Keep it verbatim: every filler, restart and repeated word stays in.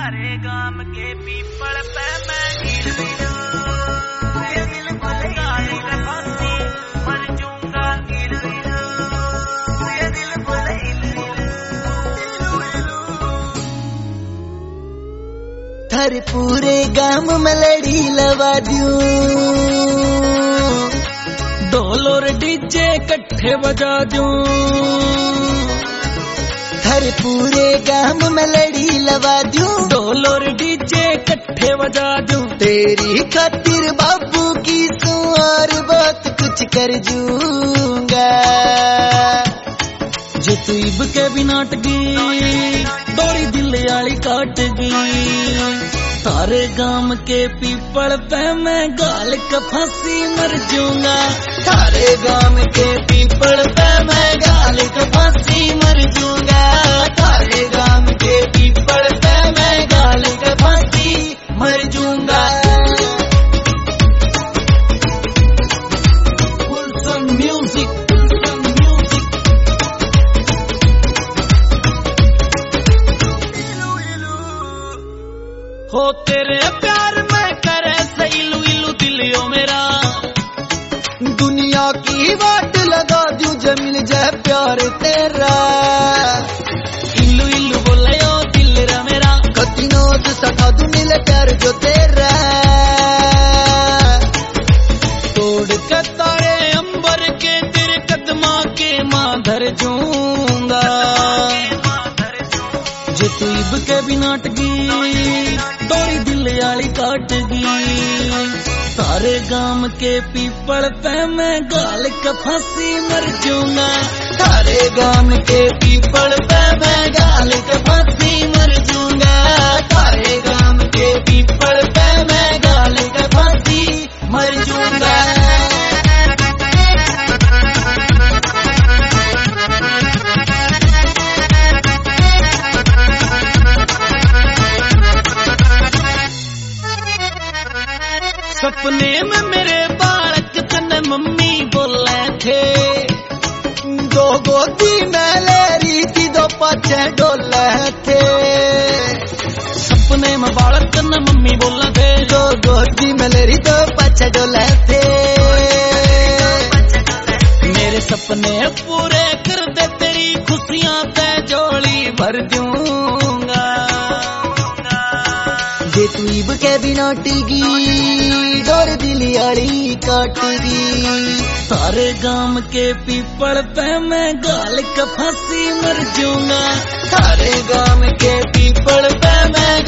सारे गाम के पीपल पे मैं गिर ये दिल गाली का फांसी मर जाऊंगा गिर ये दिल बोले थारे पूरे गाम में लड़ी लवा दूं ढोल और डीजे कट्ठे बजा दूं थारे पूरे गाम में लड़ी लवा दूं ढोल और डीजे कट्ठे बजा दूं तेरी खातिर बाबू की सुआर बहुत कुछ कर जूंगा जे तू इब के भी नाटगी डोरी दिल आली काटगी सारे गाम के पीपल पे मैं गाल का फांसी मर जाऊंगा सारे गाम के पीपल पे मैं गाल का फांसी मर जाऊंगा सारे गाम के पीपल पे मैं गाल का फांसी मर जाऊंगा फुल म्यूजिक हो तेरे प्यार में करे सही इलू इलू दिलियो मेरा दुनिया की वाट लगा दूं जब मिल जाए प्यार तेरा इलू इलू बोले ओ दिल रा मेरा कतिनो तो सखा दूं मिले प्यार जो तेरा तोड़ के तारे अंबर के तेरे कदमा के मां धर जूंगा जे तू इब के भी नाटगी डोरी दिल आली काटगी सारे गाम के पीपल पे मैं गाल का फांसी मर जाऊंगा सारे गाम के पीपल पे मैं गाल का फांसी मर जाऊंगा सारे गाम के पीपल पे मैं गाल का फांसी मर जाऊंगा सपने में मेरे बालक तन मम्मी बोले थे दो गोदी में ले रही थी दो पाछे डोले थे सपने में बालक तन मम्मी बोले थे दो गोदी में ले रही दो पाछे डोले थे मेरे सपने पूरे कर दे तेरी खुशियां पे जोड़ी भर दूंगा जे तू इब के भी नोटेगी डोर दिली आली काटेगी सारे गाम के पीपल पे मैं गाल का फांसी मर जाऊंगा सारे गाम के पीपल पे मैं